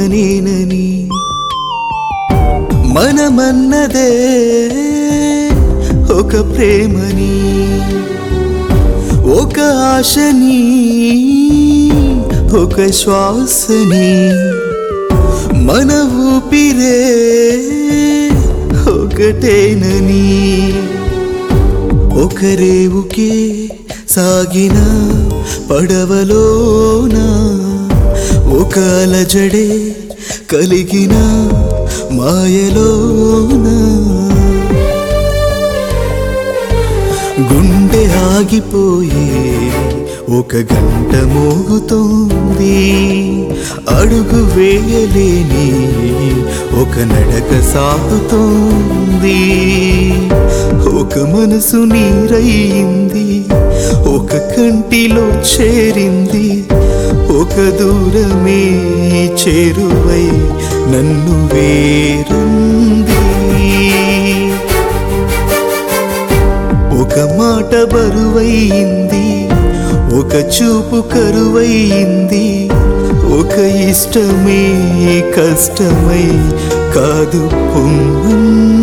నేనని మనమన్నదే ఒక ప్రేమని ఒక ఆశని ఒక శ్వాసని మన ఊపిరే ఒకటేనని ఒక రేవుకే సాగిన పడవలోన ఒక అలజడే కలిగిన మాయలోన గుండె ఆగిపోయే ఒక గంట మోగుతోంది అడుగు వేయలేని ఒక నడక సాగుతోంది ఒక మనసు నీరయింది ఒక కంటిలో చేరింది ఒక దూరమే చేరువై నన్ను వేరుంది ఒక మాట బరువైంది ఒక చూపు కరువైంది ఒక ఇష్టమే కష్టమై కాదు పొంగు